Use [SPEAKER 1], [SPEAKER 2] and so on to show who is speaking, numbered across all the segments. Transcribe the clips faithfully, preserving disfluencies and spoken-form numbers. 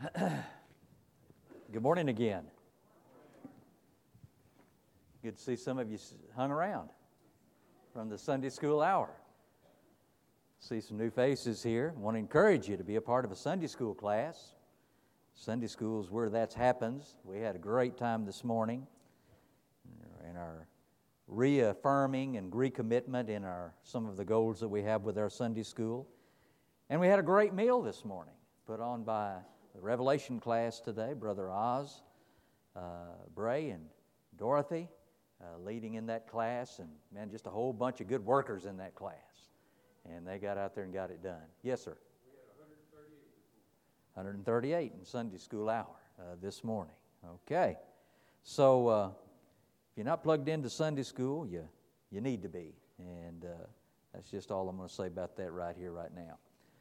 [SPEAKER 1] Good morning again. Good to see some of you hung around from the Sunday school hour. See some new faces here. I want to encourage you to be a part of a Sunday school class. Sunday school is where that happens. We had a great time this morning in our reaffirming and recommitment in our some of the goals that we have with our Sunday school. And we had a great meal this morning, put on by the Revelation class today, Brother Oz, uh, Bray, and Dorothy uh, leading in that class, and man, just a whole bunch of good workers in that class. And they got out there and got it done. Yes, sir?
[SPEAKER 2] We had one hundred thirty-eight this morning.
[SPEAKER 1] one hundred thirty-eight in Sunday school hour uh, this morning. Okay. So uh, if you're not plugged into Sunday school, you, you need to be. And uh, that's just all I'm going to say about that right here, right now.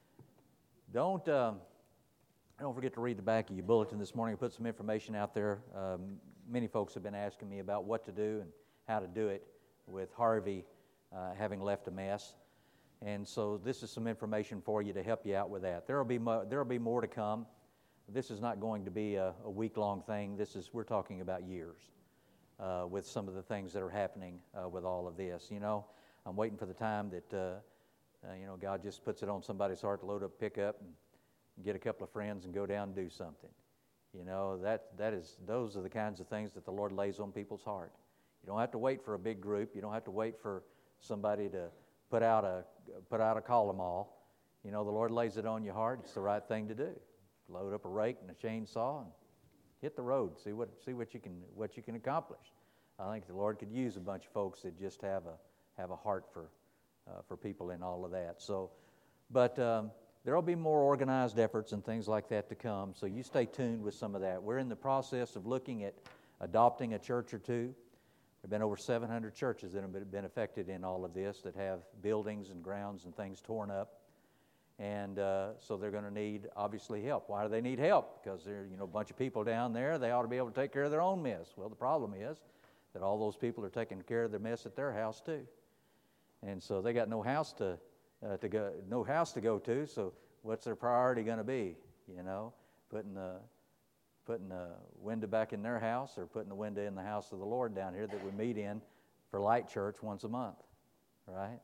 [SPEAKER 1] Don't... Um, Don't forget to read the back of your bulletin this morning. I put some information out there. Um, many folks have been asking me about what to do and how to do it with Harvey uh, having left a mess. And so this is some information for you to help you out with that. There will be mo- there will be more to come. This is not going to be a, a week-long thing. This is we're talking about years uh, with some of the things that are happening uh, with all of this. You know, I'm waiting for the time that uh, uh, you know God just puts it on somebody's heart to load up a pickup and get a couple of friends and go down and do something. You know, that that is those are the kinds of things that the Lord lays on people's heart. You don't have to wait for a big group. You don't have to wait for somebody to put out a put out a call them all. You know, the Lord lays it on your heart. It's the right thing to do. Load up a rake and a chainsaw and hit the road. See what see what you can what you can accomplish. I think the Lord could use a bunch of folks that just have a have a heart for uh, for people in all of that. So, but. Um, There will be more organized efforts and things like that to come, so you stay tuned with some of that. We're in the process of looking at adopting a church or two. There have been over seven hundred churches that have been affected in all of this that have buildings and grounds and things torn up. And uh, so they're going to need, obviously, help. Why do they need help? Because there are you know, a bunch of people down there. They ought to be able to take care of their own mess. Well, the problem is that all those people are taking care of their mess at their house, too. And so they got no house to Uh, to go, no house to go to. So what's their priority going to be? You know, putting the putting the window back in their house, or putting the window in the house of the Lord down here that we meet in for Light Church once a month, right?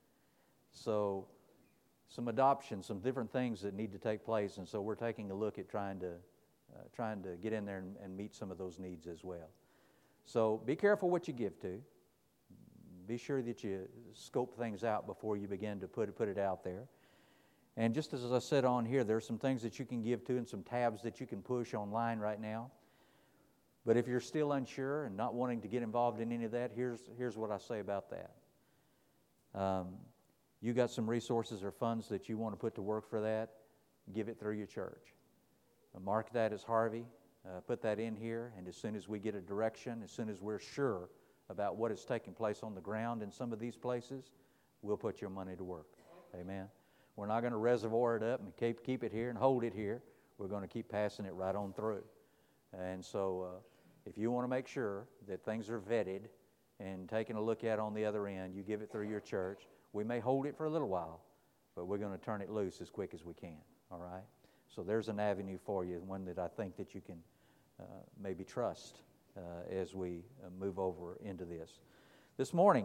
[SPEAKER 1] So some adoption, some different things that need to take place, and so we're taking a look at trying to uh, trying to get in there and, and meet some of those needs as well. So be careful what you give to. Be sure that you scope things out before you begin to put put it out there. And just as I said on here, there are some things that you can give to and some tabs that you can push online right now. But if you're still unsure and not wanting to get involved in any of that, here's here's what I say about that. Um, you got some resources or funds that you want to put to work for that, give it through your church. Uh, mark that as Harvey. Uh, put that in here, and as soon as we get a direction, as soon as we're sure about what is taking place on the ground in some of these places, we'll put your money to work. Amen. We're not going to reservoir it up and keep keep it here and hold it here. We're going to keep passing it right on through. And so uh, if you want to make sure that things are vetted and taken a look at on the other end, you give it through your church. We may hold it for a little while, but we're going to turn it loose as quick as we can. All right? So there's an avenue for you, one that I think that you can uh, maybe trust Uh, as we uh, move over into this. This morning,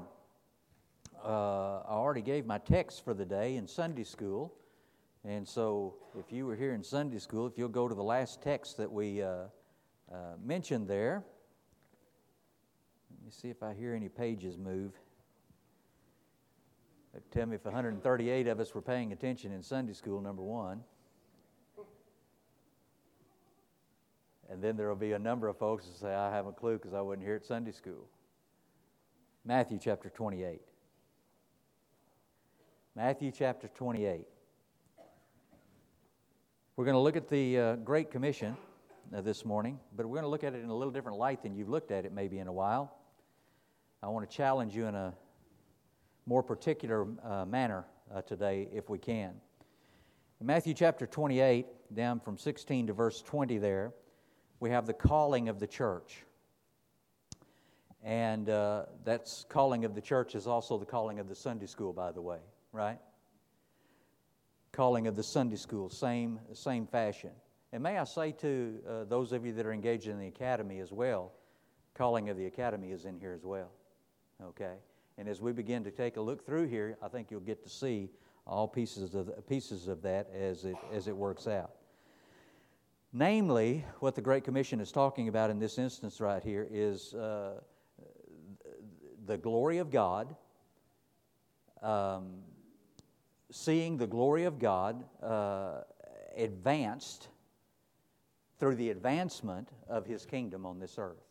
[SPEAKER 1] uh, I already gave my text for the day in Sunday school, and so if you were here in Sunday school, if you'll go to the last text that we uh, uh, mentioned there, let me see if I hear any pages move. Tell me if one hundred thirty-eight of us were paying attention in Sunday school, number one. And then there will be a number of folks that say, I have a clue because I wasn't here at Sunday school. Matthew chapter twenty-eight. Matthew chapter twenty-eight. We're going to look at the uh, Great Commission uh, this morning, but we're going to look at it in a little different light than you've looked at it maybe in a while. I want to challenge you in a more particular uh, manner uh, today if we can. In Matthew chapter twenty-eight, down from sixteen to verse twenty there, we have the calling of the church. And uh, that's calling of the church is also the calling of the Sunday school, by the way, right? Calling of the Sunday school, same same fashion. And may I say to uh, those of you that are engaged in the academy as well, calling of the academy is in here as well, okay? And as we begin to take a look through here, I think you'll get to see all pieces of pieces of that as it as it works out. Namely, what the Great Commission is talking about in this instance right here is uh, the glory of God, um, seeing the glory of God uh, advanced through the advancement of His kingdom on this earth.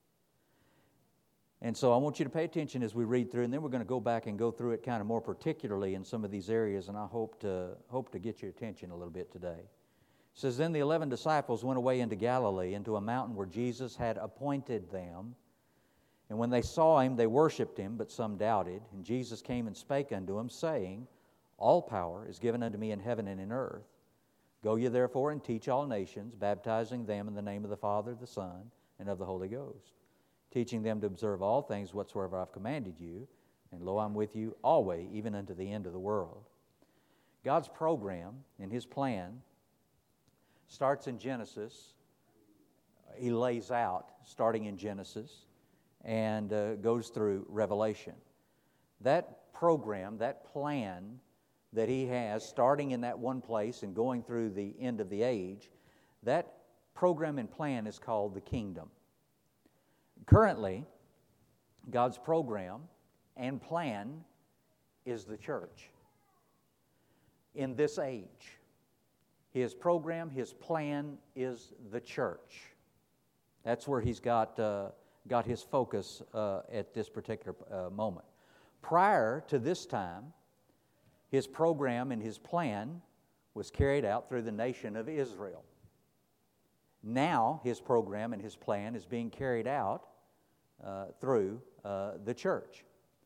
[SPEAKER 1] And so I want you to pay attention as we read through, and then we're going to go back and go through it kind of more particularly in some of these areas, and I hope to hope to get your attention a little bit today. It says, Then the eleven disciples went away into Galilee, into a mountain where Jesus had appointed them. And when they saw Him, they worshipped Him, but some doubted. And Jesus came and spake unto them, saying, All power is given unto me in heaven and in earth. Go ye therefore and teach all nations, baptizing them in the name of the Father, the Son, and of the Holy Ghost, teaching them to observe all things whatsoever I've commanded you, and lo, I'm with you always, even unto the end of the world. God's program and His plan starts in Genesis. He lays out, starting in Genesis, and uh, goes through Revelation. That program, that plan that He has, starting in that one place and going through the end of the age, that program and plan is called the kingdom. Currently, God's program and plan is the church. In this age, His program, His plan is the church. That's where He's got uh, got His focus uh, at this particular uh, moment. Prior to this time, His program and His plan was carried out through the nation of Israel. Now, His program and His plan is being carried out uh, through uh, the church.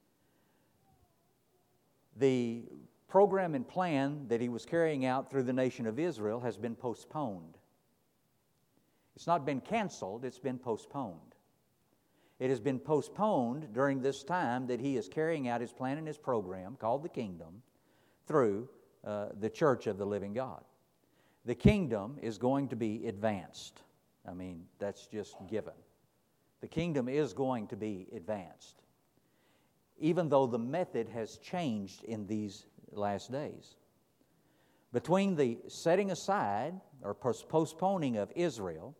[SPEAKER 1] The program and plan that He was carrying out through the nation of Israel has been postponed. It's not been canceled, it's been postponed. It has been postponed during this time that He is carrying out His plan and His program, called the kingdom, through uh, the church of the living God. The kingdom is going to be advanced. I mean, that's just given. The kingdom is going to be advanced, even though the method has changed in these last days. Between the setting aside or postponing of Israel,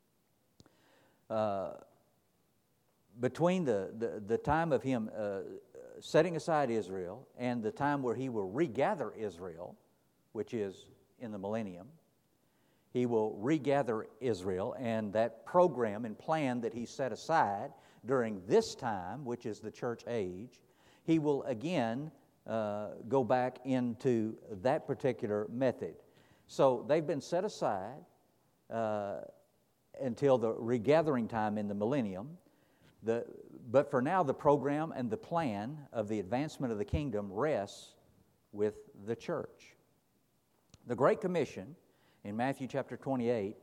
[SPEAKER 1] uh, between the, the, the time of Him uh, setting aside Israel and the time where He will regather Israel, which is in the millennium, He will regather Israel, and that program and plan that He set aside during this time, which is the church age, He will again uh, go back into that particular method. So they've been set aside uh, until the regathering time in the millennium. The, but for now, the program and the plan of the advancement of the kingdom rests with the church. The Great Commission in Matthew chapter twenty-eight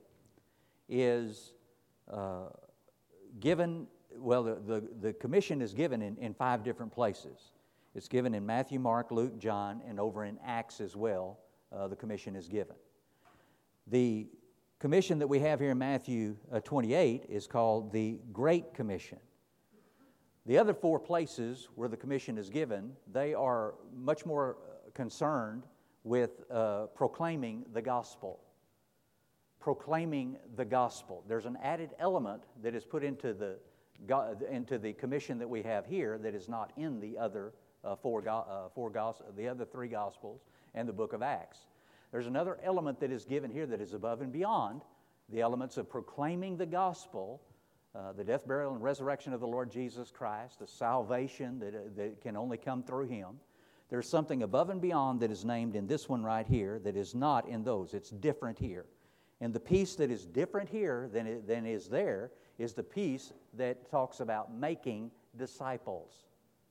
[SPEAKER 1] is uh, given, well, the, the, the commission is given in, in five different places. It's given in Matthew, Mark, Luke, John, and over in Acts as well, uh, the commission is given. The commission that we have here in Matthew uh, twenty-eight is called the Great Commission. The other four places where the commission is given, they are much more concerned with uh, proclaiming the gospel. Proclaiming the gospel. There's an added element that is put into the into the commission that we have here that is not in the other uh, four uh, four gospel, the other three gospels and the book of Acts. There's another element that is given here that is above and beyond the elements of proclaiming the gospel, uh, the death, burial, and resurrection of the Lord Jesus Christ, the salvation that, uh, that can only come through Him. There's something above and beyond that is named in this one right here that is not in those. It's different here. And the piece that is different here than, it, than is there is the piece that talks about making disciples.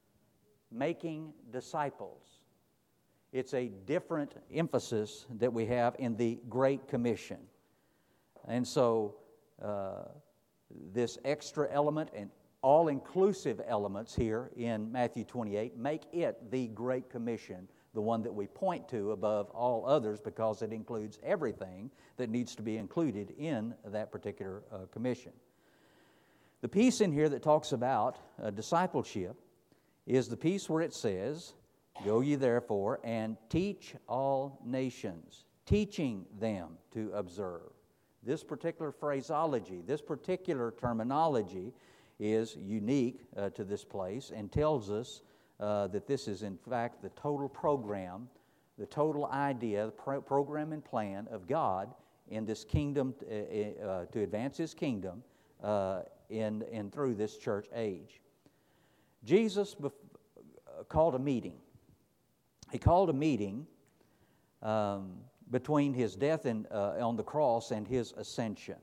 [SPEAKER 1] Making disciples. It's a different emphasis that we have in the Great Commission. And so uh, this extra element and all-inclusive elements here in Matthew twenty-eight make it the Great Commission the one that we point to above all others because it includes everything that needs to be included in that particular uh, commission. The piece in here that talks about uh, discipleship is the piece where it says, "Go ye therefore and teach all nations," teaching them to observe. This particular phraseology, this particular terminology is unique uh, to this place and tells us uh, that this is in fact the total program, the total idea, the pro- program and plan of God in this kingdom uh, uh, to advance His kingdom uh, in and through this church age. Jesus bef- called a meeting. He called a meeting um, between His death and, uh, on the cross and His ascension.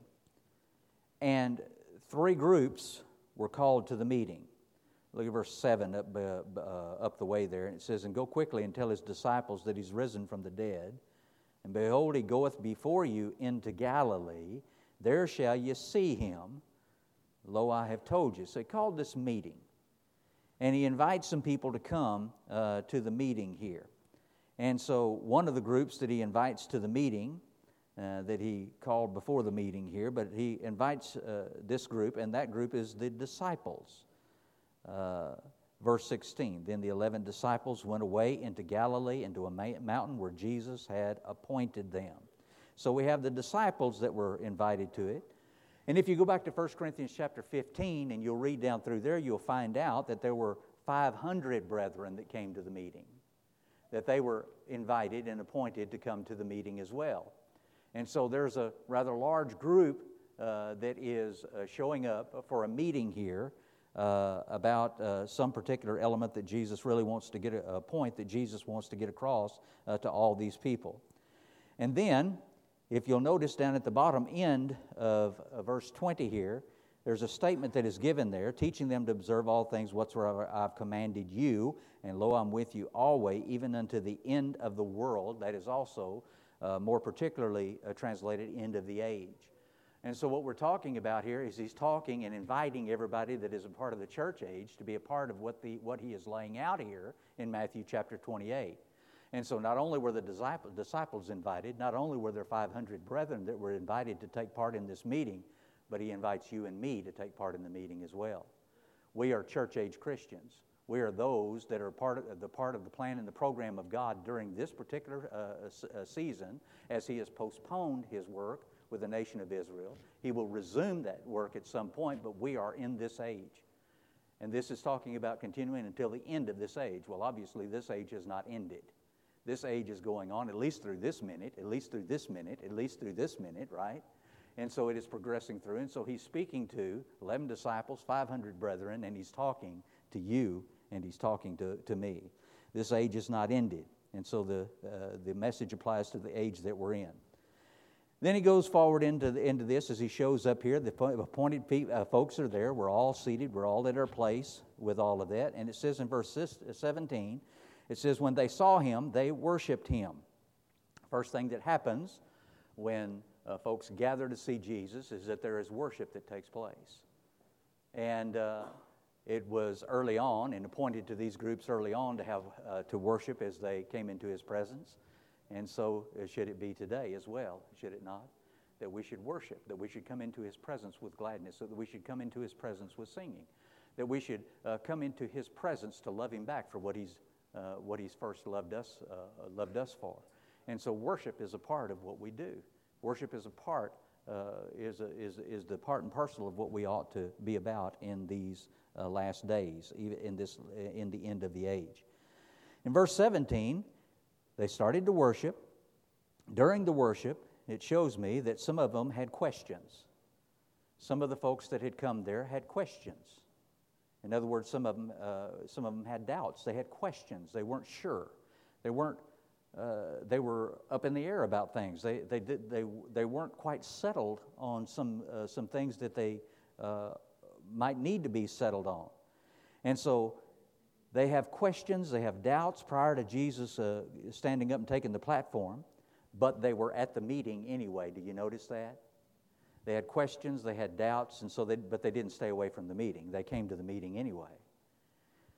[SPEAKER 1] And three groups were called to the meeting. Look at verse seven up, uh, uh, up the way there. And it says, "And go quickly and tell His disciples that He's risen from the dead. And behold, He goeth before you into Galilee. There shall ye see Him. Lo, I have told you." So He called this meeting. And He invites some people to come uh, to the meeting here. And so one of the groups that He invites to the meeting, uh, that He called before the meeting here, but He invites uh, this group, and that group is the disciples. Uh, verse sixteen, "Then the eleven disciples went away into Galilee, into a ma- mountain where Jesus had appointed them." So we have the disciples that were invited to it. And if you go back to First Corinthians chapter fifteen and you'll read down through there, you'll find out that there were five hundred brethren that came to the meeting, that they were invited and appointed to come to the meeting as well. And so there's a rather large group uh, that is uh, showing up for a meeting here uh, about uh, some particular element that Jesus really wants to get, a, a point that Jesus wants to get across uh, to all these people. And then, if you'll notice down at the bottom end of uh, verse twenty here, there's a statement that is given there, "Teaching them to observe all things whatsoever I've commanded you, and lo, I'm with you always, even unto the end of the world." That is also uh, more particularly uh, translated end of the age. And so what we're talking about here is He's talking and inviting everybody that is a part of the church age to be a part of what the what He is laying out here in Matthew chapter twenty-eight. And so not only were the disciples, disciples invited, not only were there five hundred brethren that were invited to take part in this meeting, but He invites you and me to take part in the meeting as well. We are church-age Christians. We are those that are part of the part of the plan and the program of God during this particular uh, uh, season, as He has postponed His work with the nation of Israel. He will resume that work at some point, but we are in this age. And this is talking about continuing until the end of this age. Well, obviously, this age has not ended. This age is going on at least through this minute, at least through this minute, at least through this minute, right? And so it is progressing through. And so He's speaking to eleven disciples, five hundred brethren, and He's talking to you, and He's talking to, to me. This age is not ended. And so the uh, the message applies to the age that we're in. Then He goes forward into the, into this as He shows up here. The appointed pe- uh, folks are there. We're all seated. We're all at our place with all of that. And it says in verse seventeen, it says, "When they saw Him, they worshiped Him." First thing that happens when uh, folks gather to see Jesus is that there is worship that takes place. And uh, it was early on and appointed to these groups early on to have uh, to worship as they came into His presence. And so uh, should it be today as well, should it not? That we should worship, that we should come into His presence with gladness, that we should come into His presence with singing, that we should uh, come into His presence to love Him back for what He's uh, what He's first loved us uh, loved us for. And so worship is a part of what we do. Worship is a part uh, is a, is is the part and parcel of what we ought to be about in these uh, last days, even in this in the end of the age. In verse seventeen. They started to worship. During the worship, it shows me that some of them had questions. Some of the folks that had come there had questions. In other words, some of them, uh, some of them had doubts. They had questions. They weren't sure. They weren't. Uh, they were up in the air about things. They they did they they weren't quite settled on some uh, some things that they uh, might need to be settled on, and so. They have questions, they have doubts prior to Jesus uh, standing up and taking the platform, but they were at the meeting anyway. Do you notice that? They had questions, they had doubts, and so they, but they didn't stay away from the meeting. They came to the meeting anyway.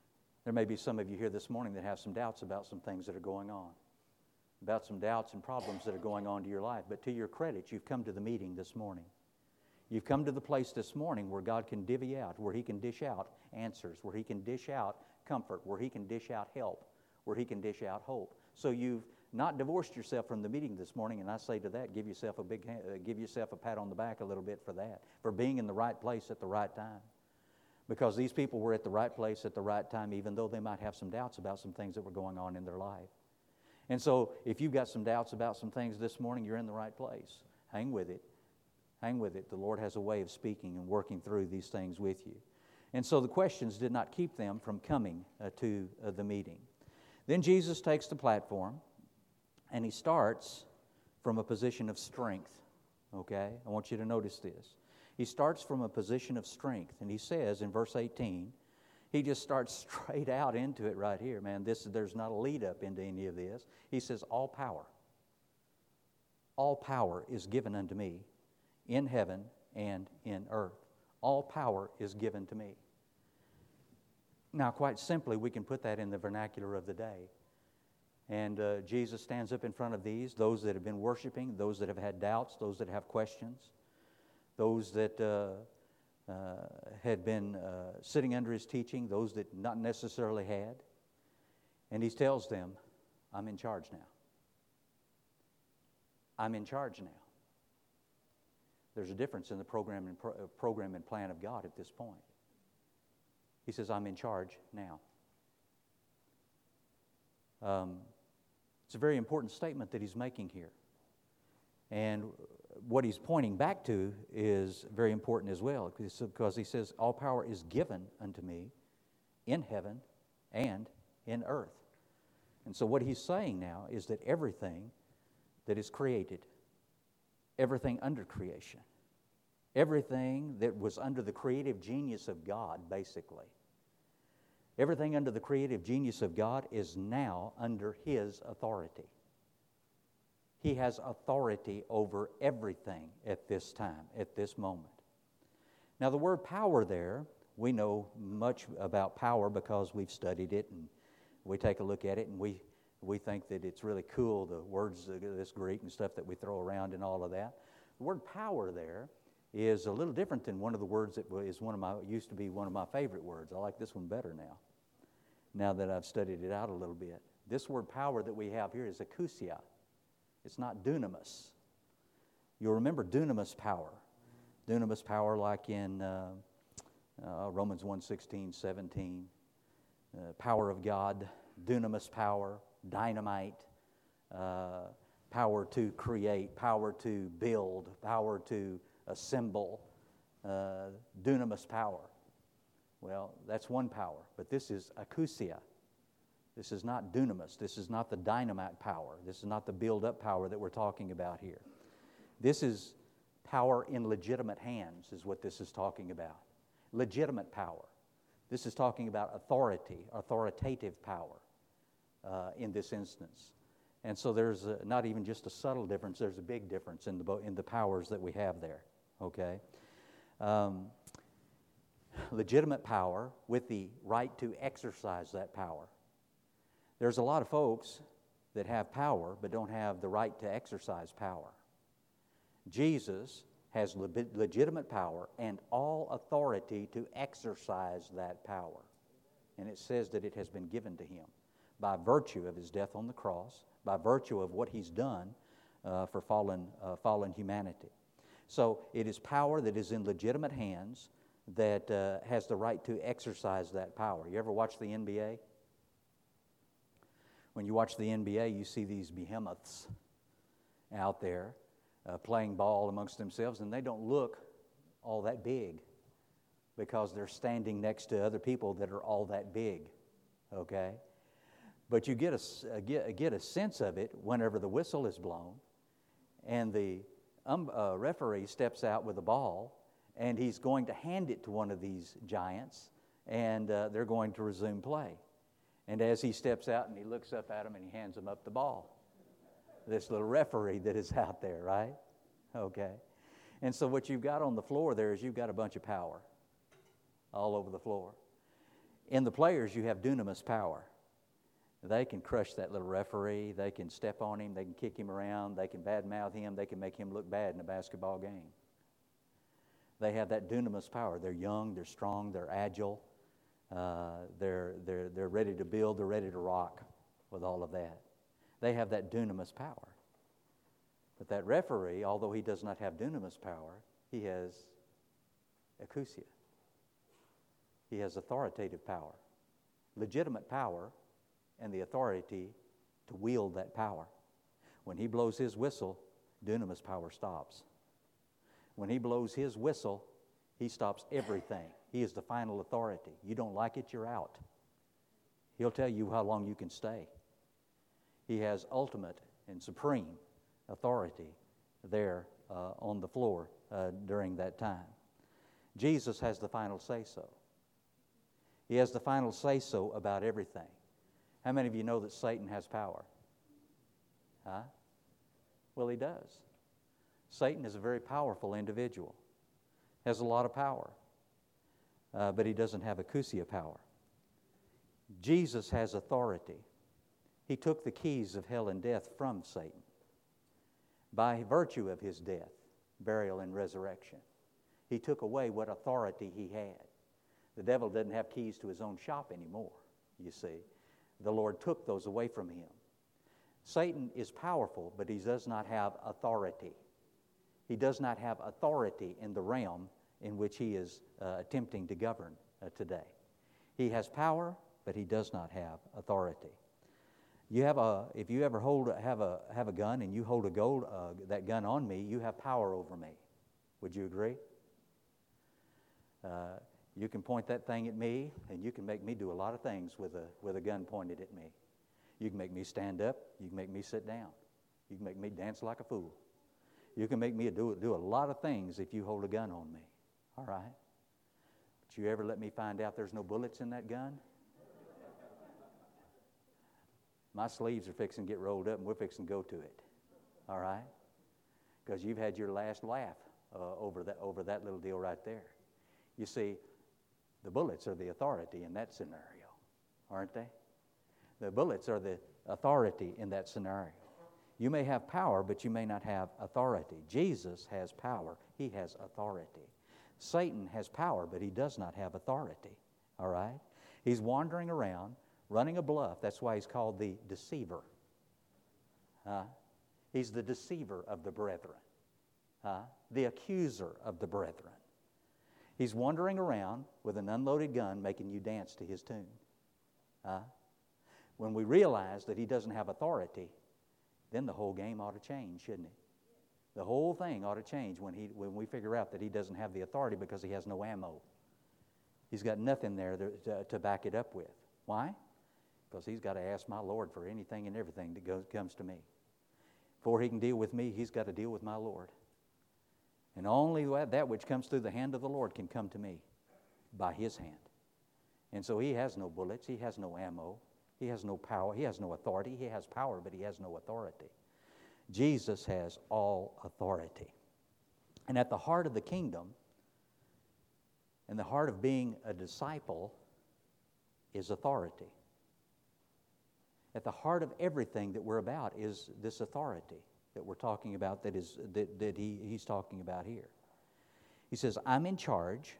[SPEAKER 1] There may be some of you here this morning that have some doubts about some things that are going on, about some doubts and problems that are going on to your life. But to your credit, you've come to the meeting this morning. You've come to the place this morning where God can divvy out, where He can dish out answers, where He can dish out comfort, where He can dish out help, where He can dish out hope. So you've not divorced yourself from the meeting this morning, and I say to that, give yourself a big, uh, give yourself a pat on the back a little bit for that, for being in the right place at the right time. Because these people were at the right place at the right time, even though they might have some doubts about some things that were going on in their life. And so if you've got some doubts about some things this morning, you're in the right place. Hang with it. Hang with it. The Lord has a way of speaking and working through these things with you. And so the questions did not keep them from coming uh, to uh, the meeting. Then Jesus takes the platform, and He starts from a position of strength. Okay? I want you to notice this. He starts from a position of strength, and He says in verse eighteen, He just starts straight out into it right here, man. This, there's not a lead up into any of this. He says, all power, all power is given unto me in heaven and in earth. All power is given to me. Now, quite simply, we can put that in the vernacular of the day. And uh, Jesus stands up in front of these, those that have been worshiping, those that have had doubts, those that have questions, those that uh, uh, had been uh, sitting under His teaching, those that not necessarily had. And He tells them, I'm in charge now. I'm in charge now. There's a difference in the program and, pro- program and plan of God at this point. He says, I'm in charge now. Um, it's a very important statement that He's making here. And what He's pointing back to is very important as well, because He says, all power is given unto me in heaven and in earth. And so what He's saying now is that everything that is created, everything under creation, everything that was under the creative genius of God, basically, everything under the creative genius of God is now under His authority. He has authority over everything at this time, at this moment. Now, the word power there, we know much about power because we've studied it, and we take a look at it, and we, we think that it's really cool, the words, this Greek and stuff that we throw around and all of that. The word power there is a little different than one of the words that is one of my, used to be one of my favorite words. I like this one better now, now that I've studied it out a little bit. This word power that we have here is exousia. It's not dunamis. You'll remember dunamis power. Dunamis power like in uh, uh, Romans one sixteen, seventeen. Uh, power of God, dunamis power, dynamite, uh, power to create, power to build, power to assemble, uh, dunamis power. Well, that's one power, but this is exousia. This is not dunamis. This is not the dynamite power. This is not the build-up power that we're talking about here. This is power in legitimate hands is what this is talking about. Legitimate power. This is talking about authority, authoritative power uh, in this instance. And so there's a, not even just a subtle difference, there's a big difference in the, in the powers that we have there, okay? Um, legitimate power with the right to exercise that power. There's a lot of folks that have power but don't have the right to exercise power. Jesus has le- legitimate power and all authority to exercise that power. And it says that it has been given to Him by virtue of His death on the cross, by virtue of what He's done uh, for fallen, uh, fallen humanity. So it is power that is in legitimate hands that uh, has the right to exercise that power. You ever watch the N B A? When you watch the N B A, you see these behemoths out there uh, playing ball amongst themselves, and they don't look all that big because they're standing next to other people that are all that big, okay? But you get a, get, get a sense of it whenever the whistle is blown and the um, uh, referee steps out with the ball, and he's going to hand it to one of these giants, and uh, they're going to resume play. And as he steps out and he looks up at him and he hands him up the ball. This little referee that is out there, right? Okay. And so what you've got on the floor there is you've got a bunch of power all over the floor. In the players, you have dunamis power. They can crush that little referee. They can step on him. They can kick him around. They can badmouth him. They can make him look bad in a basketball game. They have that dunamis power. They're young. They're strong. They're agile. Uh, they're, they're, they're ready to build. They're ready to rock with all of that. They have that dunamis power. But that referee, although he does not have dunamis power, he has exousia. He has authoritative power, legitimate power, and the authority to wield that power. When he blows his whistle, dunamis power stops. When he blows his whistle, he stops everything. He is the final authority. You don't like it, you're out. He'll tell you how long you can stay. He has ultimate and supreme authority there uh, on the floor uh, during that time. Jesus has the final say-so. He has the final say-so about everything. How many of you know that Satan has power? Huh? Well, he does. Satan is a very powerful individual. Has a lot of power. Uh, but he doesn't have exousia power. Jesus has authority. He took the keys of hell and death from Satan by virtue of his death, burial, and resurrection. He took away what authority he had. The devil doesn't have keys to his own shop anymore, you see. The Lord took those away from him. Satan is powerful, but he does not have authority. He does not have authority in the realm in which he is uh, attempting to govern uh, today. He has power, but he does not have authority. You have a, if you ever hold have a have a gun and you hold a gold uh, that gun on me, you have power over me. Would you agree? Uh, you can point that thing at me, and you can make me do a lot of things with a with a gun pointed at me. You can make me stand up. You can make me sit down. You can make me dance like a fool. You can make me do do a lot of things if you hold a gun on me. All right. But you ever let me find out there's no bullets in that gun? My sleeves are fixing to get rolled up, and we're fixing to go to it. All right? Because you've had your last laugh uh, over that over that little deal right there. You see, the bullets are the authority in that scenario, aren't they? The bullets are the authority in that scenario. You may have power, but you may not have authority. Jesus has power. He has authority. Satan has power, but he does not have authority. All right? He's wandering around, running a bluff. That's why he's called the deceiver. Uh, he's the deceiver of the brethren. Uh, the accuser of the brethren. He's wandering around with an unloaded gun making you dance to his tune. Uh, when we realize that he doesn't have authority, then the whole game ought to change, shouldn't it? The whole thing ought to change when he when we figure out that he doesn't have the authority because he has no ammo. He's got nothing there to, to back it up with. Why? Because he's got to ask my Lord for anything and everything that goes, comes to me. Before he can deal with me, he's got to deal with my Lord. And only that which comes through the hand of the Lord can come to me by his hand. And so he has no bullets, he has no ammo, he has no power, he has no authority. He has power, but he has no authority. Jesus has all authority. And at the heart of the kingdom, and the heart of being a disciple, is authority. At the heart of everything that we're about is this authority that we're talking about, that is that, that he, he's talking about here. He says, I'm in charge.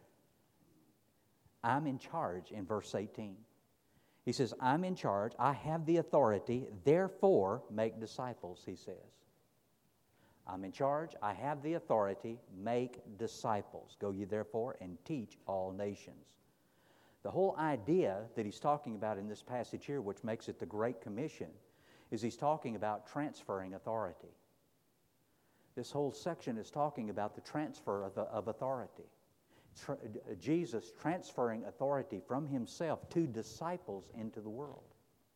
[SPEAKER 1] I'm in charge in verse eighteen. He says, I'm in charge. I have the authority. Therefore, make disciples, he says. I'm in charge. I have the authority. Make disciples. Go ye therefore and teach all nations. The whole idea that he's talking about in this passage here, which makes it the Great Commission, is he's talking about transferring authority. This whole section is talking about the transfer of, of authority. Tra- Jesus transferring authority from himself to disciples into the world.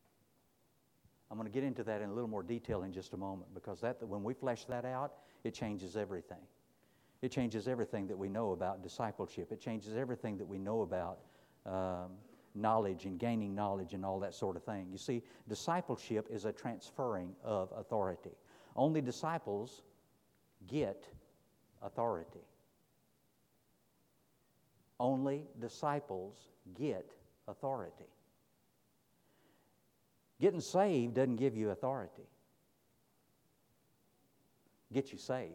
[SPEAKER 1] I'm going to get into that in a little more detail in just a moment, because that when we flesh that out, it changes everything. It changes everything that we know about discipleship. It changes everything that we know about um, knowledge and gaining knowledge and all that sort of thing. You see, discipleship is a transferring of authority. Only disciples get authority. Only disciples get authority. Getting saved doesn't give you authority. Get you saved.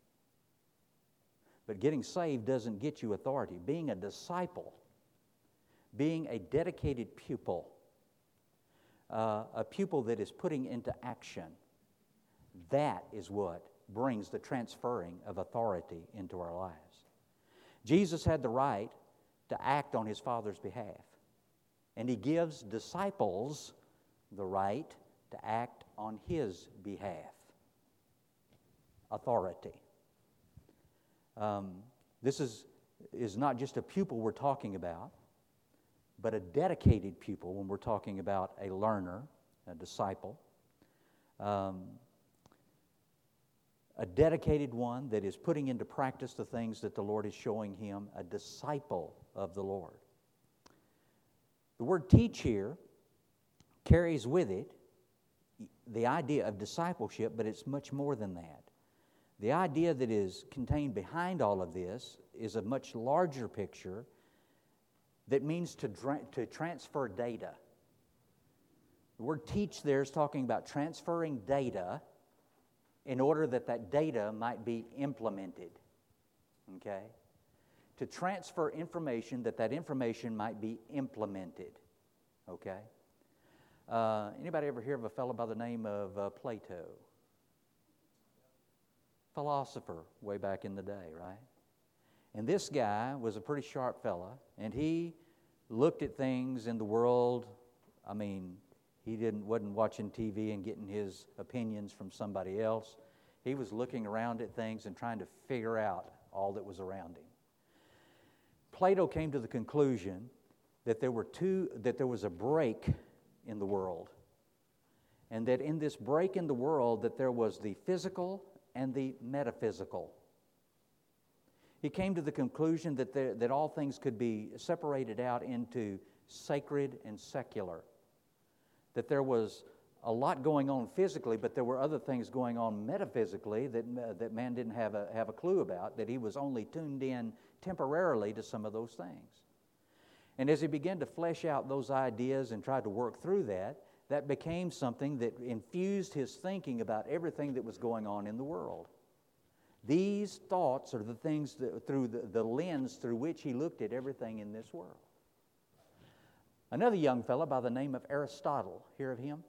[SPEAKER 1] But getting saved doesn't get you authority. Being a disciple, being a dedicated pupil, uh, a pupil that is putting into action, that is what brings the transferring of authority into our lives. Jesus had the right to act on His Father's behalf, and He gives disciples the right to act on His behalf. Authority. Um, this is, is not just a pupil we're talking about, but a dedicated pupil when we're talking about a learner, a disciple. Um, a dedicated one that is putting into practice the things that the Lord is showing him, a disciple of the Lord. The word teach here carries with it the idea of discipleship, but it's much more than that. The idea that is contained behind all of this is a much larger picture that means to, dra- to transfer data. The word teach there is talking about transferring data in order that that data might be implemented. Okay? To transfer information, that that information might be implemented. Okay? Uh, anybody ever hear of a fellow by the name of uh, Plato? Philosopher way back in the day, right? And this guy was a pretty sharp fella, and he looked at things in the world. I mean, he didn't wasn't watching T V and getting his opinions from somebody else. He was looking around at things and trying to figure out all that was around him. Plato came to the conclusion that there were two that there was a break in the world, and that in this break in the world that there was the physical and the metaphysical. He came to the conclusion that there, that all things could be separated out into sacred and secular. That there was a lot going on physically, but there were other things going on metaphysically that uh, that man didn't have a have a clue about. That he was only tuned in temporarily to some of those things. And as he began to flesh out those ideas and tried to work through that, that became something that infused his thinking about everything that was going on in the world. These thoughts are the things that, through the, the lens through which he looked at everything in this world. Another young fellow by the name of Aristotle, hear of him?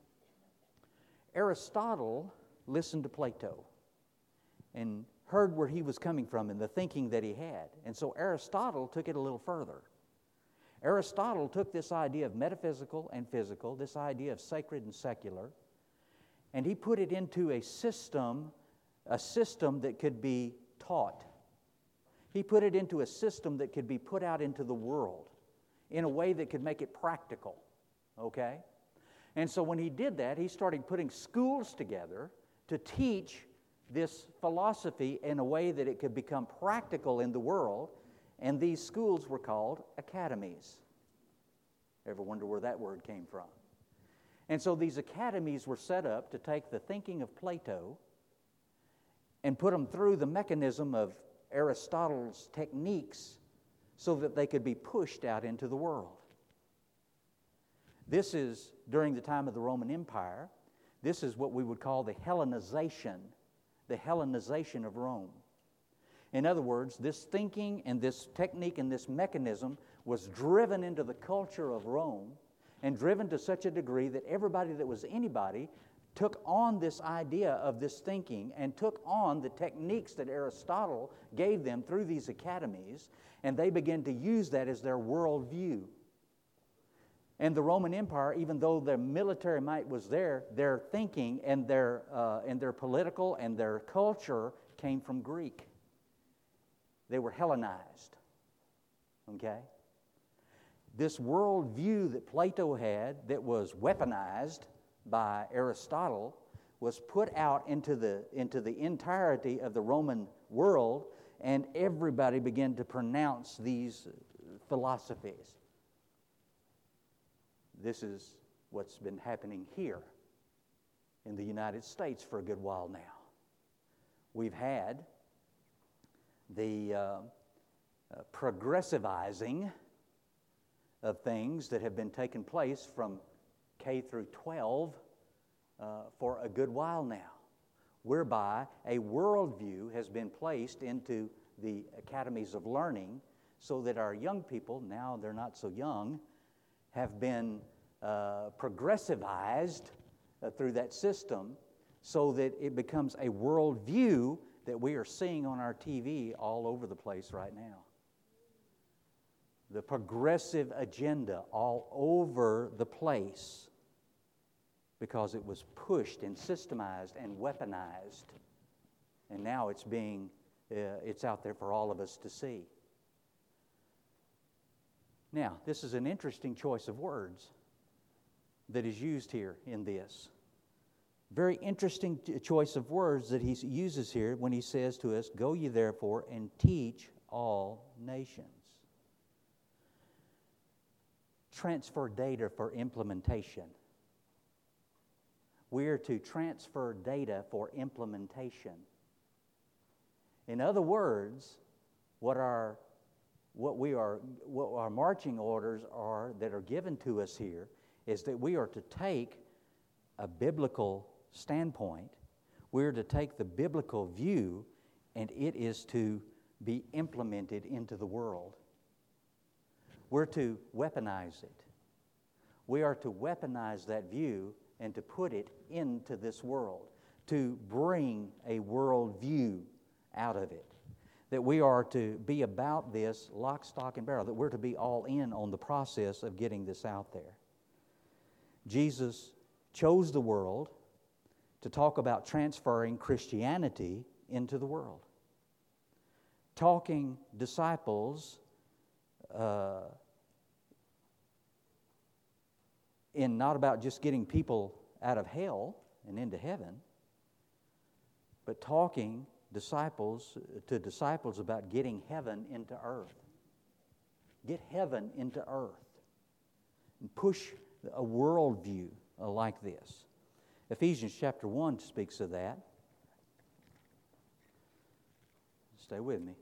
[SPEAKER 1] Aristotle listened to Plato and heard where he was coming from and the thinking that he had. And so Aristotle took it a little further. Aristotle took this idea of metaphysical and physical, this idea of sacred and secular, and he put it into a system, a system that could be taught. He put it into a system that could be put out into the world in a way that could make it practical, okay? And so when he did that, he started putting schools together to teach this philosophy in a way that it could become practical in the world. And these schools were called academies. Ever wonder where that word came from? And so these academies were set up to take the thinking of Plato and put them through the mechanism of Aristotle's techniques so that they could be pushed out into the world. This is during the time of the Roman Empire. This is what we would call the Hellenization, the Hellenization of Rome. In other words, this thinking and this technique and this mechanism was driven into the culture of Rome and driven to such a degree that everybody that was anybody took on this idea of this thinking and took on the techniques that Aristotle gave them through these academies, and they began to use that as their worldview. And the Roman Empire, even though their military might was there, their thinking and their uh, and their political and their culture came from Greek. They were Hellenized, okay? This worldview that Plato had that was weaponized by Aristotle was put out into the, into the entirety of the Roman world, and everybody began to pronounce these philosophies. This is what's been happening here in the United States for a good while now. We've had the uh, uh, progressivizing
[SPEAKER 3] of things that have been taking place from K through twelve uh, for a good while now, whereby a worldview has been placed into the academies of learning so that our young people, now they're not so young, have been uh, progressivized uh, through that system so that it becomes a worldview that we are seeing on our T V all over the place right now. The progressive agenda all over the place because it was pushed and systemized and weaponized. And now it's being, uh, it's out there for all of us to see. Now, this is an interesting choice of words that is used here in this. Very interesting choice of words that he uses here when he says to us, "Go ye therefore and teach all nations." Transfer data for implementation. We are to transfer data for implementation. In other words, what our what we are what our marching orders are that are given to us here is that we are to take a biblical standpoint. We're to take the biblical view, and it is to be implemented into the world. We're to weaponize it. We are to weaponize that view and to put it into this world, to bring a world view out of it. That we are to be about this lock, stock, and barrel, that we're to be all in on the process of getting this out there. Jesus chose the world to talk about transferring Christianity into the world. Talking disciples uh, in not about just getting people out of hell and into heaven, but talking disciples to disciples about getting heaven into earth. Get heaven into earth. And push a worldview uh, like this. Ephesians chapter one speaks of that. Stay with me.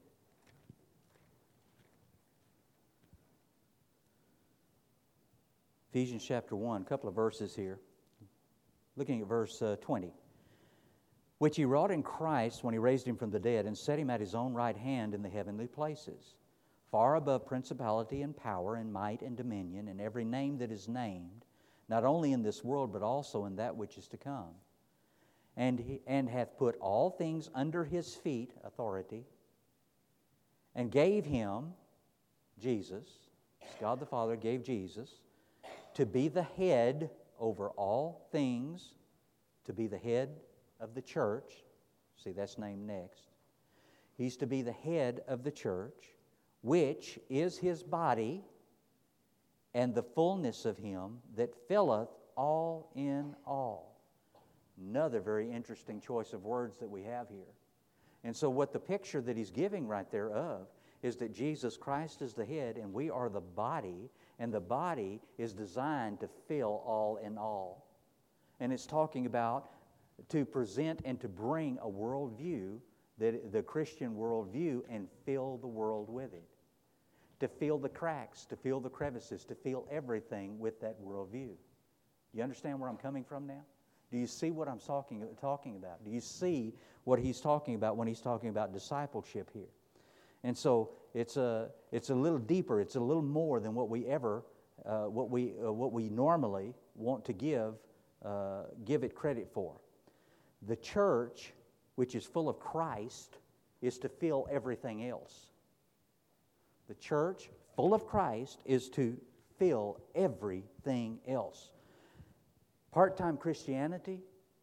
[SPEAKER 3] Ephesians chapter one, a couple of verses here. Looking at verse uh, twenty. "Which he wrought in Christ when he raised him from the dead and set him at his own right hand in the heavenly places, far above principality and power and might and dominion and every name that is named, not only in this world but also in that which is to come. And he, and hath put all things under his feet," authority, "and gave him," Jesus, God the Father gave Jesus, "to be the head over all things," to be the head of the church. See, that's named next. He's to be the head of the church, which is his body, and the fullness of him that filleth all in all. Another very interesting choice of words that we have here. And so what the picture that he's giving right there of is that Jesus Christ is the head and we are the body, and the body is designed to fill all in all. And it's talking about to present and to bring a worldview, that the Christian worldview, and fill the world with it. To fill the cracks, to fill the crevices, to fill everything with that worldview. Do you understand where I'm coming from now? Do you see what I'm talking, talking about? Do you see what he's talking about when he's talking about discipleship here? And so it's a it's a little deeper. It's a little more than what we ever uh, what we uh, what we normally want to give uh, give it credit for. The church, which is full of Christ, is to fill everything else. The church, full of Christ, is to fill everything else. Part-time Christianity,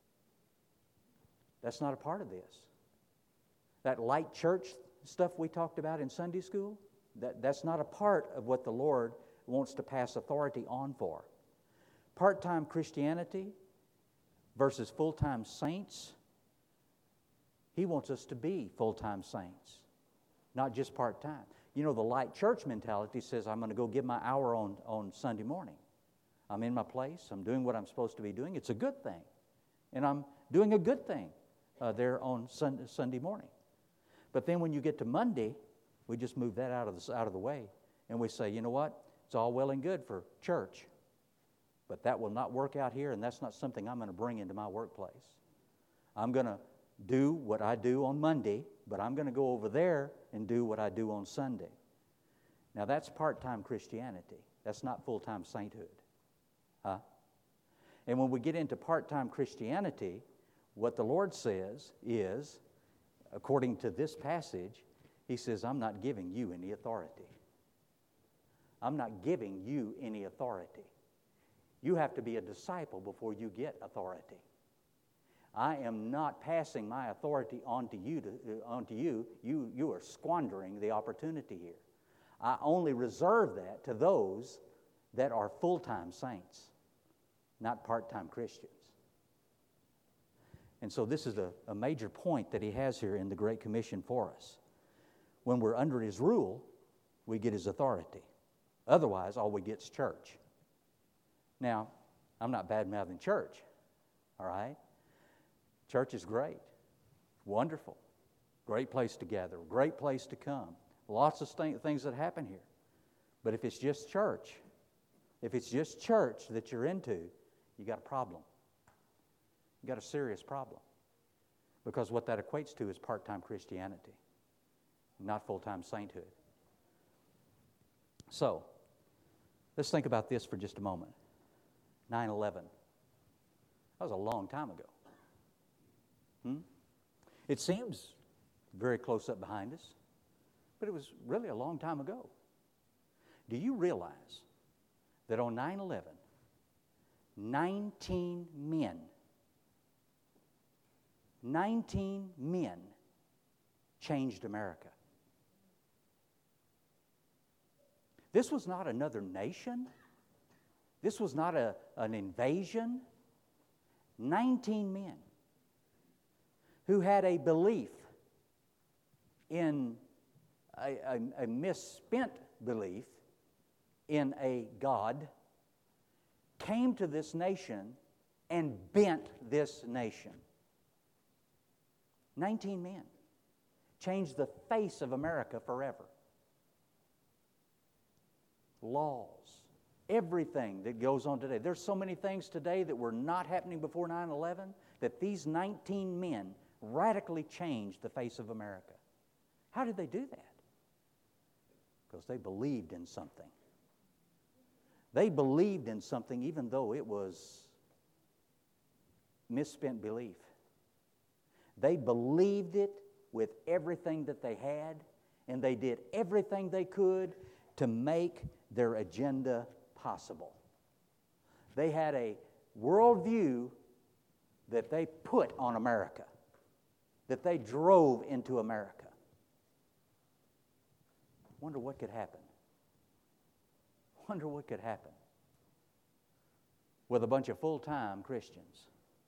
[SPEAKER 3] that's not a part of this. That light church stuff we talked about in Sunday school, that, that's not a part of what the Lord wants to pass authority on for. Part-time Christianity versus full-time saints, He wants us to be full-time saints, not just part-time. You know, the light church mentality says, I'm going to go give my hour on, on Sunday morning. I'm in my place. I'm doing what I'm supposed to be doing. It's a good thing. And I'm doing a good thing uh, there on Sunday, Sunday morning. But then when you get to Monday, we just move that out of the, out of the way. And we say, you know what? It's all well and good for church, but that will not work out here, and that's not something I'm going to bring into my workplace. I'm going to do what I do on Monday, but I'm going to go over there and do what I do on Sunday. Now, that's part-time Christianity. That's not full-time sainthood. Huh? And when we get into part-time Christianity, what the Lord says is, according to this passage, He says, I'm not giving you any authority. I'm not giving you any authority. You have to be a disciple before you get authority. I am not passing my authority on to you. To, uh, on to you. You, you are squandering the opportunity here. I only reserve that to those that are full-time saints, not part-time Christians. And so this is a, a major point that He has here in the Great Commission for us. When we're under His rule, we get His authority. Otherwise, all we get is church. Now, I'm not bad-mouthing church, all right? Church is great, wonderful, great place to gather, great place to come. Lots of th- things that happen here. But if it's just church, if it's just church that you're into, you got a problem. You got a serious problem. Because what that equates to is part-time Christianity, not full-time sainthood. So, let's think about this for just a moment. nine eleven. That was a long time ago. Hmm? It seems very close up behind us, but it was really a long time ago. Do you realize that on nine eleven, nineteen men, nineteen men changed America? This was not another nation. This was not a, an invasion. nineteen men who had a belief in a, a, a misspent belief in a God, came to this nation and bent this nation. nineteen men changed the face of America forever. Laws, everything that goes on today. There's so many things today that were not happening before nine eleven that these nineteen men radically changed the face of America. How did they do that? Because they believed in something. They believed in something even though it was misspent belief. They believed it with everything that they had, and they did everything they could to make their agenda possible. They had a worldview that they put on America, that they drove into America. Wonder what could happen. Wonder what could happen with a bunch of full-time Christians.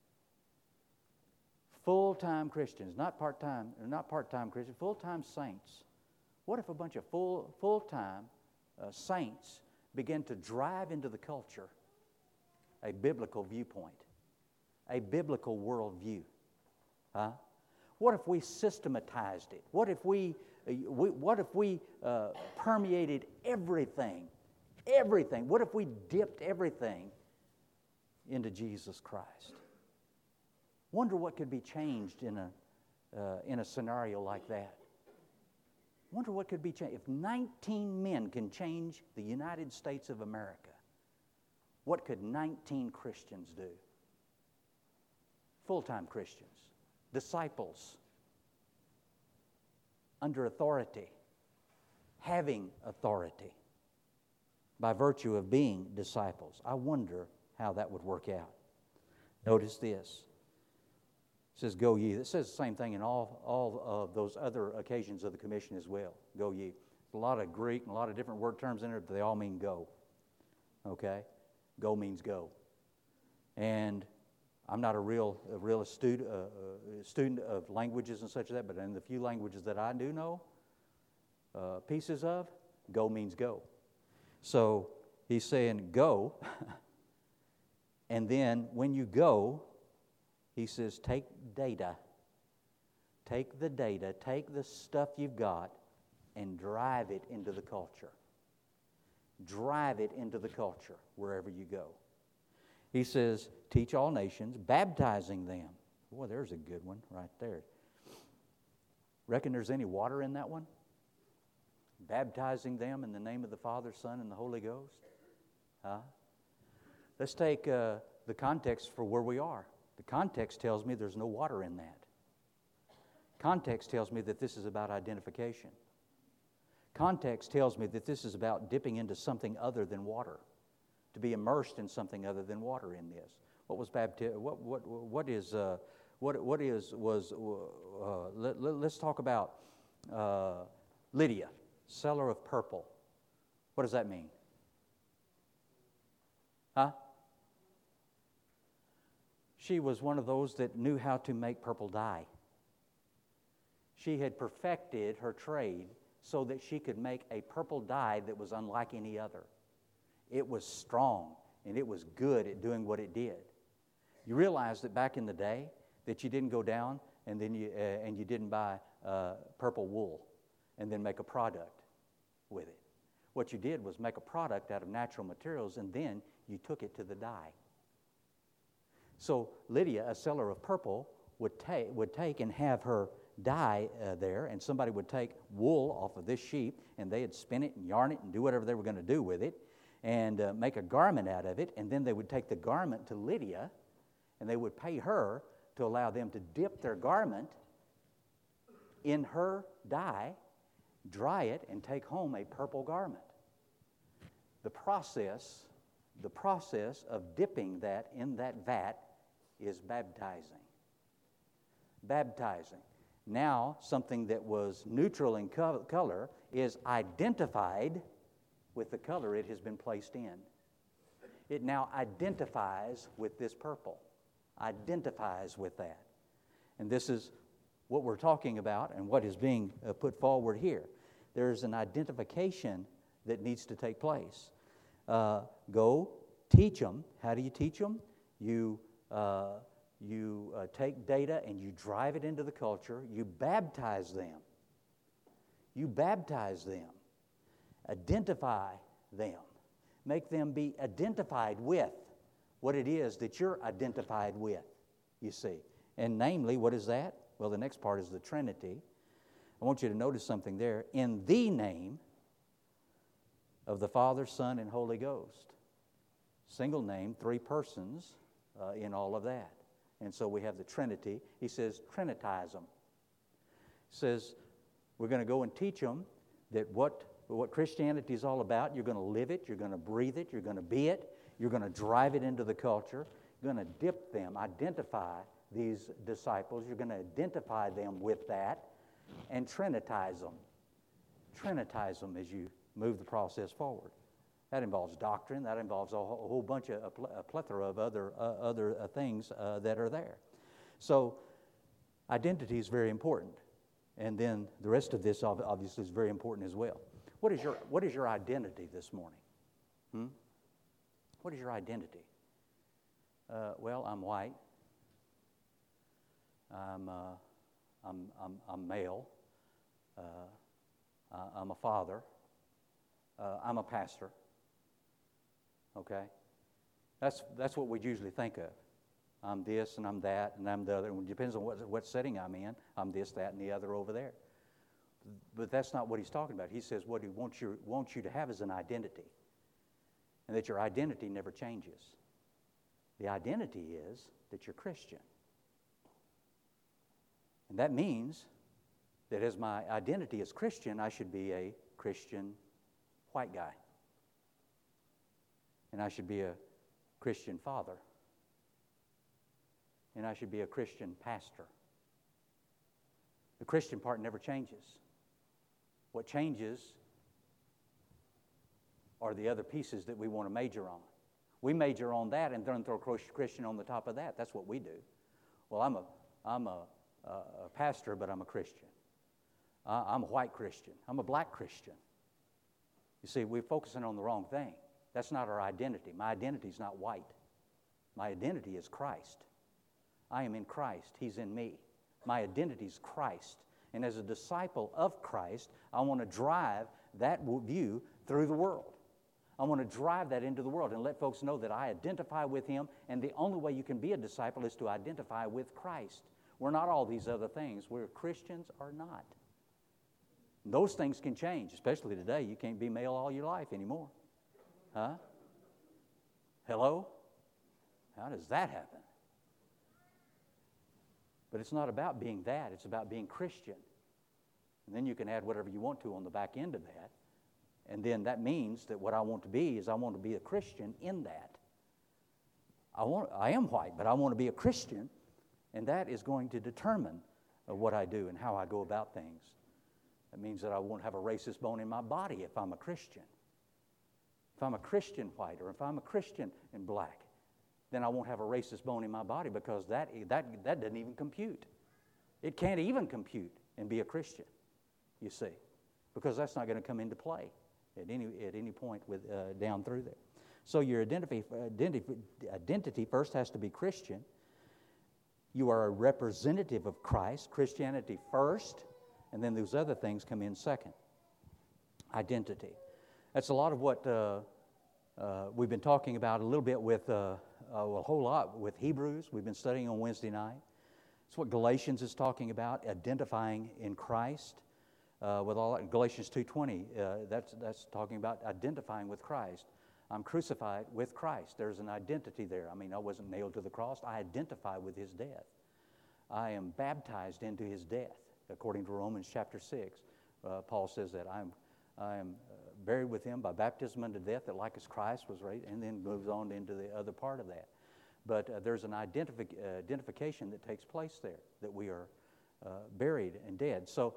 [SPEAKER 3] Full-time Christians, not part-time, not part-time Christians, full-time saints. What if a bunch of full, full-time uh, saints begin to drive into the culture a biblical viewpoint, a biblical worldview? Huh? What if we systematized it? What if we, uh, we what if we uh, permeated everything, everything? What if we dipped everything into Jesus Christ? Wonder what could be changed in a uh, in a scenario like that. Wonder what could be changed. If nineteen men can change the United States of America, what could nineteen Christians do? Full-time Christians, disciples, under authority, having authority by virtue of being disciples. I wonder how that would work out. Notice this. It says, go ye. It says the same thing in all, all of those other occasions of the commission as well. Go ye. There's a lot of Greek and a lot of different word terms in there, but they all mean go. Okay? Go means go. And I'm not a real, a real astute, uh, uh, student of languages and such as that, but in the few languages that I do know uh, pieces of, go means go. So he's saying go, and then when you go, he says, take data. Take the data, take the stuff you've got, and drive it into the culture. drive it into the culture wherever you go. He says, teach all nations, baptizing them. Boy, there's a good one right there. Reckon there's any water in that one? Baptizing them in the name of the Father, Son, and the Holy Ghost? Huh? Let's take uh, the context for where we are. The context tells me there's no water in that. Context tells me that this is about identification. Context tells me that this is about dipping into something other than water, to be immersed in something other than water in this. What was baptism? What what what is uh, what what is was? Uh, let, let, let's talk about uh, Lydia, seller of purple. What does that mean? Huh? She was one of those that knew how to make purple dye. She had perfected her trade so that she could make a purple dye that was unlike any other. It was strong, and it was good at doing what it did. You realize that back in the day that you didn't go down and then you uh, and you didn't buy uh, purple wool and then make a product with it. What you did was make a product out of natural materials, and then you took it to the dye. So Lydia, a seller of purple, would take would take and have her dye uh, there, and somebody would take wool off of this sheep, and they'd spin it and yarn it and do whatever they were going to do with it, and uh, make a garment out of it, and then they would take the garment to Lydia, and they would pay her to allow them to dip their garment in her dye, dry it, and take home a purple garment. The process, the process of dipping that in that vat is baptizing. Baptizing. Now, something that was neutral in co- color is identified with the color it has been placed in. It now identifies with this purple, identifies with that. And this is what we're talking about and what is being uh, put forward here. There's an identification that needs to take place. Uh, go teach them. How do you teach them? You uh, you uh, take data and you drive it into the culture. You baptize them. You baptize them. Identify them. Make them be identified with what it is that you're identified with, you see. And namely, what is that? Well, the next part is the Trinity. I want you to notice something there. In the name of the Father, Son, and Holy Ghost. Single name, three persons uh, in all of that. And so we have the Trinity. He says, Trinitize them. He says, we're going to go and teach them that what, what Christianity is all about. You're going to live it. You're going to breathe it. You're going to be it. You're going to drive it into the culture. You're going to dip them, identify these disciples. You're going to identify them with that and Trinitize them. Trinitize them as you move the process forward. That involves doctrine. That involves a whole, a whole bunch of, a, pl- a plethora of other, uh, other uh, things uh, that are there. So identity is very important. And then the rest of this obviously is very important as well. What is your, what is your identity this morning? Hmm? What is your identity? Uh, well, I'm white. I'm, uh, I'm, I'm, I'm male. Uh, I'm a father. Uh, I'm a pastor. Okay? That's that's what we usually think of. I'm this and I'm that and I'm the other. It depends on what, what setting I'm in. I'm this, that, and the other over there. But that's not what he's talking about. He says what he wants you, wants you to have is an identity. And that your identity never changes. The identity is that you're Christian. And that means that as my identity is Christian, I should be a Christian white guy. And I should be a Christian father. And I should be a Christian pastor. The Christian part never changes. What changes are the other pieces that we want to major on. We major on that and then throw Christian on the top of that. That's what we do. Well, I'm a, I'm a, a pastor, but I'm a Christian. Uh, I'm a white Christian. I'm a black Christian. You see, we're focusing on the wrong thing. That's not our identity. My identity is not white. My identity is Christ. I am in Christ. He's in me. My identity is Christ. And as a disciple of Christ, I want to drive that view through the world. I want to drive that into the world and let folks know that I identify with Him, and the only way you can be a disciple is to identify with Christ. We're not all these other things. We're Christians or not. Those things can change, especially today. You can't be male all your life anymore. Huh? Hello? How does that happen? But it's not about being that. It's about being Christian. And then you can add whatever you want to on the back end of that. And then that means that what I want to be is I want to be a Christian in that. I want, I am white, but I want to be a Christian, and that is going to determine uh, what I do and how I go about things. That means that I won't have a racist bone in my body if I'm a Christian. If I'm a Christian white or if I'm a Christian in black, then I won't have a racist bone in my body, because that, that, that doesn't even compute. It can't even compute and be a Christian, you see, because that's not going to come into play at any, at any point with, uh, down through there. So your identity, identity, identity first has to be Christian. You are a representative of Christ, Christianity first, and then those other things come in second. Identity. That's a lot of what uh, uh, we've been talking about a little bit with, uh, uh, well, a whole lot with Hebrews. We've been studying on Wednesday night. It's what Galatians is talking about, identifying in Christ. Uh, with all that, Galatians two twenty, uh, that's, that's talking about identifying with Christ. I'm crucified with Christ. There's an identity there. I mean, I wasn't nailed to the cross. I identify with His death. I am baptized into His death, according to Romans chapter six. Uh, Paul says that I'm, I am uh, buried with Him by baptism unto death, that like as Christ was raised, and then moves on into the other part of that. But uh, there's an identifi- uh, identification that takes place there, that we are uh, buried and dead. So,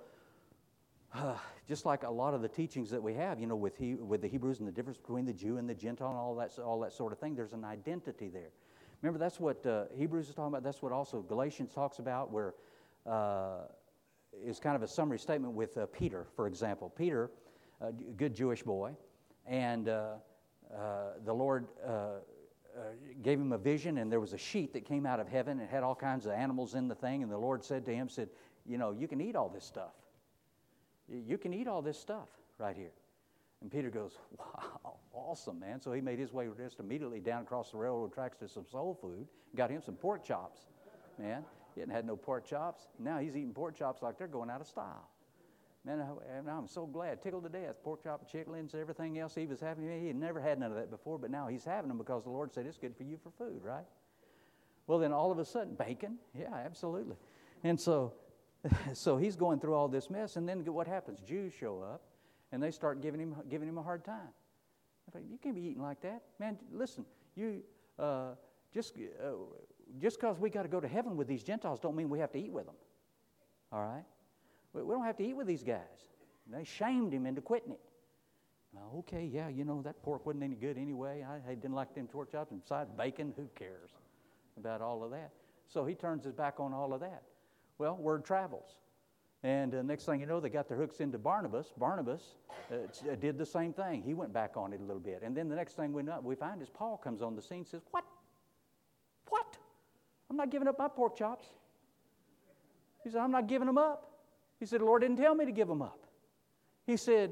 [SPEAKER 3] Uh, just like a lot of the teachings that we have, you know, with he, with the Hebrews and the difference between the Jew and the Gentile and all that, all that sort of thing, there's an identity there. Remember, that's what uh, Hebrews is talking about. That's what also Galatians talks about, where uh, is kind of a summary statement with uh, Peter, for example. Peter, a good Jewish boy, and uh, uh, the Lord uh, uh, gave him a vision, and there was a sheet that came out of heaven. It had all kinds of animals in the thing, and the Lord said to him, said, you know, you can eat all this stuff. You can eat all this stuff right here. And Peter goes, wow, awesome, man. So he made his way just immediately down across the railroad tracks to some soul food, got him some pork chops, man. He hadn't had no pork chops. Now he's eating pork chops like they're going out of style. Man, I, I'm so glad, tickled to death. Pork chop, chitlins, everything else he was having. He had never had none of that before, but now he's having them because the Lord said it's good for you for food, right? Well, then all of a sudden, bacon? Yeah, absolutely. And so... So he's going through all this mess, and then what happens? Jews show up, and they start giving him giving him a hard time. You can't be eating like that, man. Listen, you uh, just uh, just because we got to go to heaven with these Gentiles don't mean we have to eat with them. All right, we, we don't have to eat with these guys. And they shamed him into quitting it. Well, okay, yeah, you know that pork wasn't any good anyway. I, I didn't like them pork chops, and besides bacon, who cares about all of that? So he turns his back on all of that. Well, word travels. And uh, next thing you know, they got their hooks into Barnabas. Barnabas uh, did the same thing. He went back on it a little bit. And then the next thing we know, we find is Paul comes on the scene and says, what? What? I'm not giving up my pork chops. He said, I'm not giving them up. He said, the Lord didn't tell me to give them up. He said,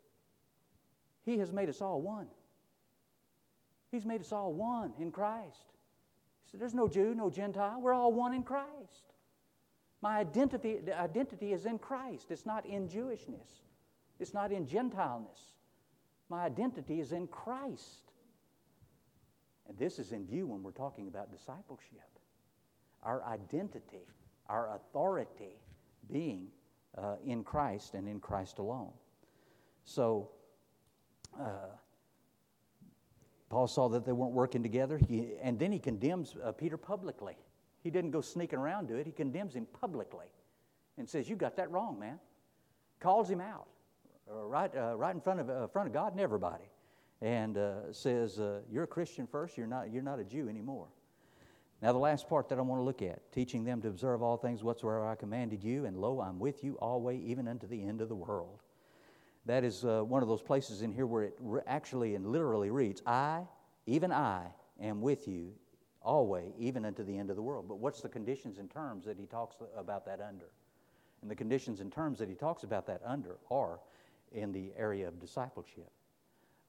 [SPEAKER 3] He has made us all one. He's made us all one in Christ. He said, there's no Jew, no Gentile. We're all one in Christ. My identity, identity is in Christ. It's not in Jewishness. It's not in Gentileness. My identity is in Christ. And this is in view when we're talking about discipleship. Our identity, our authority being uh, in Christ and in Christ alone. So, uh, Paul saw that they weren't working together, he, and then he condemns uh, Peter publicly. He didn't go sneaking around to it. He condemns him publicly and says, you got that wrong, man. Calls him out uh, right uh, right in front of uh, front of God and everybody, and uh, says, uh, you're a Christian first. You're not, you're not a Jew anymore. Now, the last part that I want to look at, teaching them to observe all things whatsoever I commanded you, and lo, I'm with you always, even unto the end of the world. That is uh, one of those places in here where it re- actually and literally reads, I, even I, am with you always, even unto the end of the world. But what's the conditions and terms that he talks about that under? And the conditions and terms that he talks about that under are in the area of discipleship.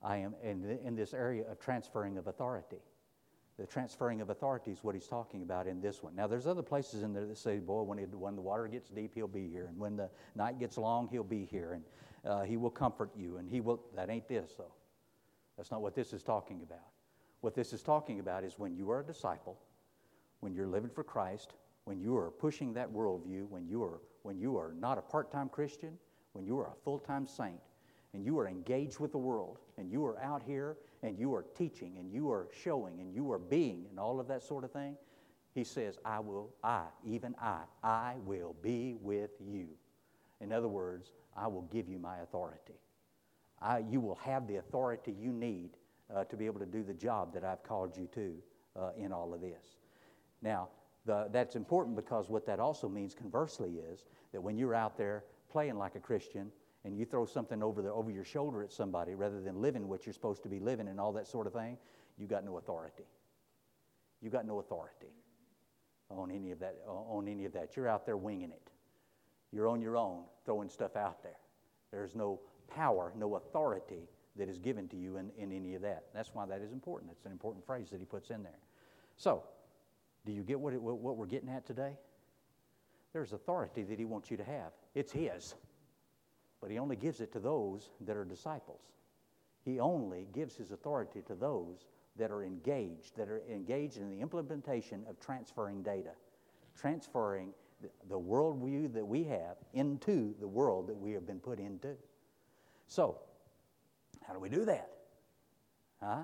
[SPEAKER 3] I am in, the, in this area of transferring of authority. The transferring of authority is what he's talking about in this one. Now, there's other places in there that say, boy, when, it, when the water gets deep, he'll be here. And when the night gets long, he'll be here. And uh, he will comfort you. And he will, that ain't this, though. That's not what this is talking about. What this is talking about is when you are a disciple, when you're living for Christ, when you are pushing that worldview, when you are, when you are not a part-time Christian, when you are a full-time saint, and you are engaged with the world, and you are out here, and you are teaching, and you are showing, and you are being, and all of that sort of thing, he says, I will, I, even I, I will be with you. In other words, I will give you my authority. I, you will have the authority you need uh, to be able to do the job that I've called you to uh, in all of this. Now, the, that's important because what that also means conversely is that when you're out there playing like a Christian and you throw something over, the, over your shoulder at somebody rather than living what you're supposed to be living and all that sort of thing, you got no authority. You got no authority on any of that. On any of that, you're out there winging it. You're on your own, throwing stuff out there. There's no power, no authority that is given to you in, in any of that. That's why that is important. It's an important phrase that he puts in there. So, do you get what, it, what we're getting at today? There's authority that he wants you to have. It's his. But he only gives it to those that are disciples. He only gives his authority to those that are engaged, that are engaged in the implementation of transferring data, transferring the, the worldview that we have into the world that we have been put into. So, how do we do that? Huh?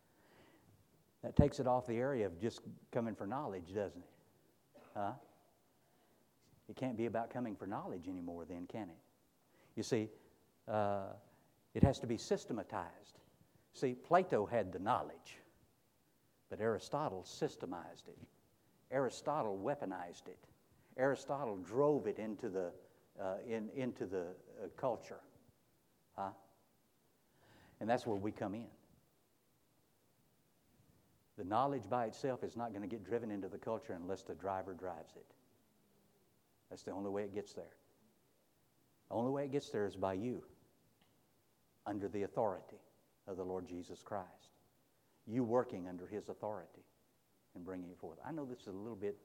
[SPEAKER 3] That takes it off the area of just coming for knowledge, doesn't it? Huh? It can't be about coming for knowledge anymore then, can it? You see, uh, it has to be systematized. See, Plato had the knowledge, but Aristotle systemized it. Aristotle weaponized it. Aristotle drove it into the, uh, in, into the uh, culture. Huh? And that's where we come in. The knowledge by itself is not going to get driven into the culture unless the driver drives it. That's the only way it gets there. The only way it gets there is by you, under the authority of the Lord Jesus Christ. You working under his authority and bringing it forth. I know this is a little bit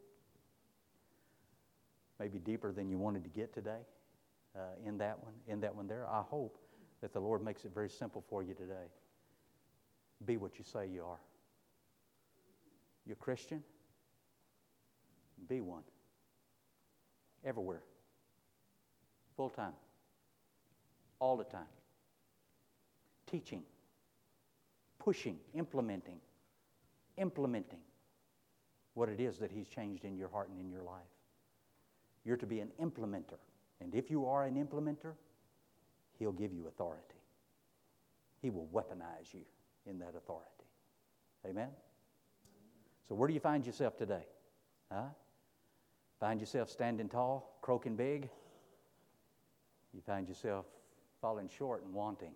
[SPEAKER 3] maybe deeper than you wanted to get today uh, in that one, in that one there. I hope that the Lord makes it very simple for you today. Be what you say you are. You're a Christian? Be one. Everywhere. Full time. All the time. Teaching. Pushing. Implementing. Implementing what it is that he's changed in your heart and in your life. You're to be an implementer. And if you are an implementer, he'll give you authority. He will weaponize you in that authority. Amen? So where do you find yourself today? Huh? Find yourself standing tall, croaking big? You find yourself falling short and wanting.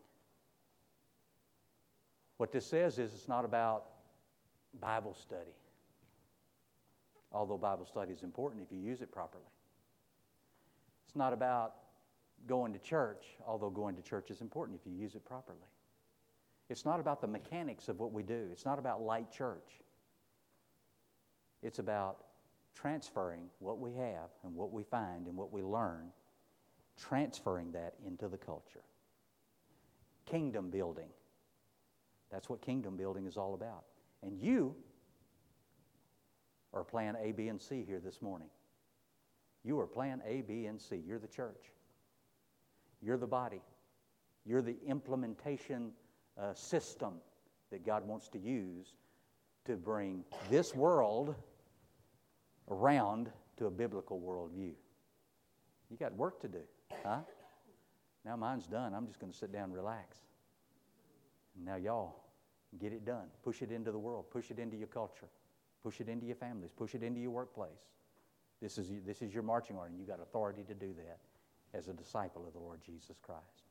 [SPEAKER 3] What this says is it's not about Bible study. Although Bible study is important if you use it properly. It's not about going to church, although going to church is important if you use it properly. It's not about the mechanics of what we do. It's not about light church. It's about transferring what we have and what we find and what we learn, transferring that into the culture. Kingdom building. That's what kingdom building is all about. And you are plan A, B, and C here this morning. You are plan A, B, and C. You're the church. You're the body. You're the implementation uh, system that God wants to use to bring this world around to a biblical worldview. You got work to do, huh? Now mine's done. I'm just going to sit down and relax. And now y'all, get it done. Push it into the world. Push it into your culture. Push it into your families. Push it into your workplace. This is, this is your marching order, and you got authority to do that as a disciple of the Lord Jesus Christ.